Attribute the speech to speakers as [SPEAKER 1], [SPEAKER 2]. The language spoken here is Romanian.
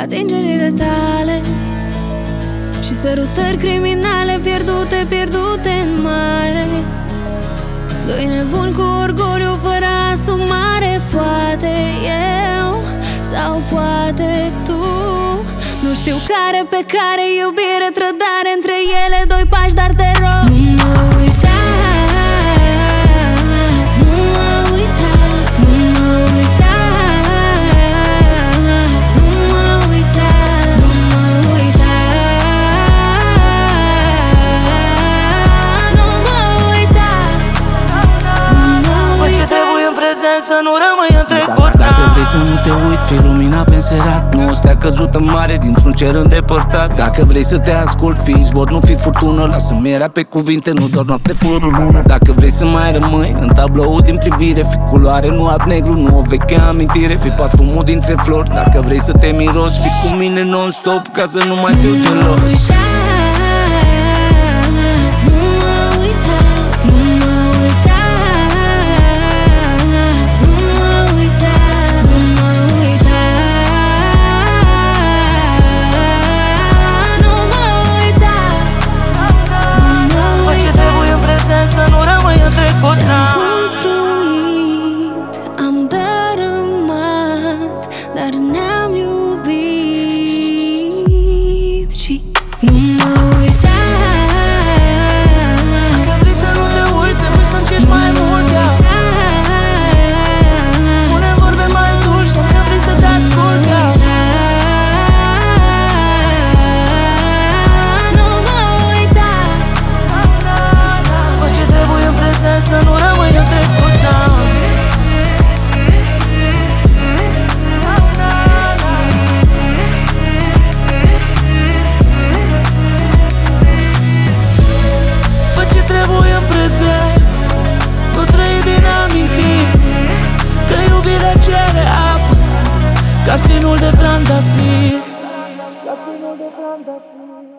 [SPEAKER 1] atingerile tale și sărutări criminale pierdute, pierdute în mare. Doi nebuni cu orgoliu fără asumare. Poate eu sau poate tu. Nu știu care pe care, iubire, trădare, între ele doi pași, dar te rog, nu mă uita, nu mă uita, nu mă uita, nu mă uita, nu mă uita, nu mă uita, nu mă uita.
[SPEAKER 2] Fă ce trebuie în prezent, să nu rămâi în trecut.
[SPEAKER 3] Dacă vrei să nu te uit, fii lumina pe înserat, nu o stea căzută mare dintr-un cer îndepărtat. Dacă vrei să te ascult, fii izvor, nu fi furtună. Lasă mierea pe cuvinte, nu doar noapte fără lună. Dacă vrei să mai rămâi în tablou din privire, fii culoare, nu alb-negru, nu o veche amintire. Fii parfumul dintre flori, dacă vrei să te miros, fii cu mine non-stop, ca să nu mai fiu gelos.
[SPEAKER 1] Am dărâmat, dar ne-am iubit și nu mă uita.
[SPEAKER 2] Dacă vrei să nu te uiți, trebuie să încerci mai mult, ia. Spune vorbe mai dulci, dacă vrei să te ascult, ia.
[SPEAKER 1] Nu mă uita.
[SPEAKER 2] Fă ce trebuie în prezent, să nu rămâi în trecut, da. Nu trăi din amintiri, că iubirea cere apă, ca spinul de trandafir.